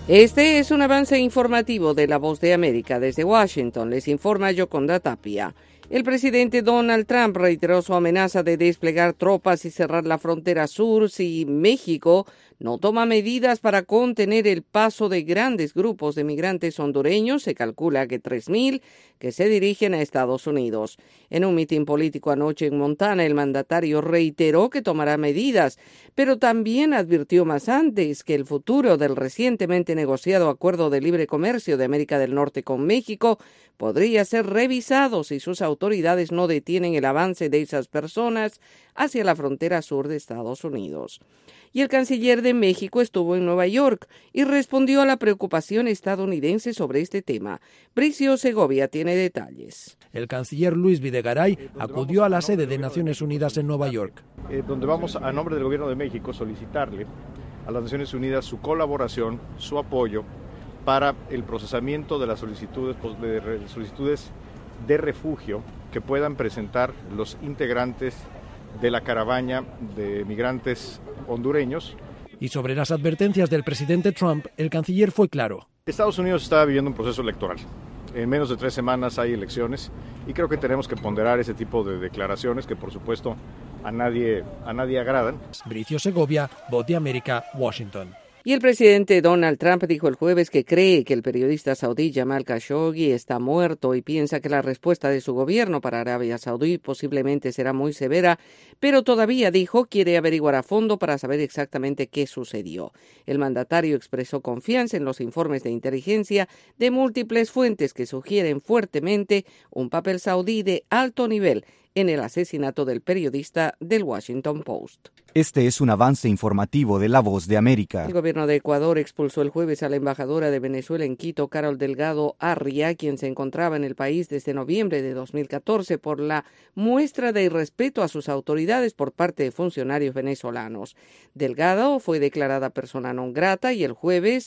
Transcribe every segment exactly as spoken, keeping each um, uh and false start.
Este es un avance informativo de La Voz de América. Desde Washington les informa Yoconda Tapia. El presidente Donald Trump reiteró su amenaza de desplegar tropas y cerrar la frontera sur si México no toma medidas para contener el paso de grandes grupos de migrantes hondureños. Se calcula que tres mil que se dirigen a Estados Unidos. En un mitin político anoche en Montana, el mandatario reiteró que tomará medidas, pero también advirtió más antes que el futuro del recientemente negociado Acuerdo de Libre Comercio de América del Norte con México podría ser revisado si sus autoridades no detienen el avance de esas personas hacia la frontera sur de Estados Unidos. Y el canciller de México estuvo en Nueva York y respondió a la preocupación estadounidense sobre este tema. Bricio Segovia tiene detalles. El canciller Luis Videgaray acudió a la sede de Naciones Unidas en Nueva York. Eh, donde vamos, a nombre del gobierno de México, solicitarle a las Naciones Unidas su colaboración, su apoyo para el procesamiento de las solicitudes, de solicitudes de refugio que puedan presentar los integrantes de la caravana de migrantes hondureños. Y sobre las advertencias del presidente Trump, el canciller fue claro. Estados Unidos está viviendo un proceso electoral. En menos de tres semanas hay elecciones y creo que tenemos que ponderar ese tipo de declaraciones que por supuesto a nadie, a nadie agradan. Bricio Segovia, Voz de América, Washington. Y el presidente Donald Trump dijo el jueves que cree que el periodista saudí Jamal Khashoggi está muerto y piensa que la respuesta de su gobierno para Arabia Saudí posiblemente será muy severa, pero todavía dijo quiere averiguar a fondo para saber exactamente qué sucedió. El mandatario expresó confianza en los informes de inteligencia de múltiples fuentes que sugieren fuertemente un papel saudí de alto nivel en el asesinato del periodista del Washington Post. Este es un avance informativo de La Voz de América. El gobierno de Ecuador expulsó el jueves a la embajadora de Venezuela en Quito, Carol Delgado Arria, quien se encontraba en el país desde noviembre de dos mil catorce por la muestra de irrespeto a sus autoridades por parte de funcionarios venezolanos. Delgado fue declarada persona non grata y el jueves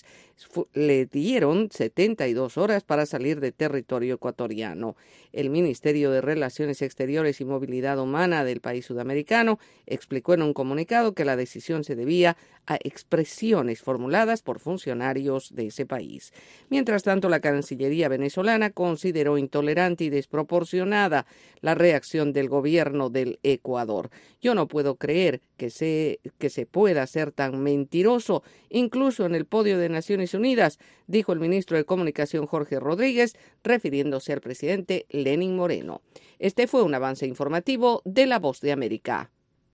le dieron setenta y dos horas para salir de territorio ecuatoriano. El Ministerio de Relaciones Exteriores y Movilidad Humana del país sudamericano explicó en un comunicado que la decisión se debía a expresiones formuladas por funcionarios de ese país. Mientras tanto, la Cancillería venezolana consideró intolerante y desproporcionada la reacción del gobierno del Ecuador. Yo no puedo creer que se, que se pueda ser tan mentiroso, incluso en el podio de Naciones Unidas, dijo el ministro de Comunicación Jorge Rodríguez, refiriéndose al presidente Lenín Moreno. Este fue un avance informativo de La Voz de América.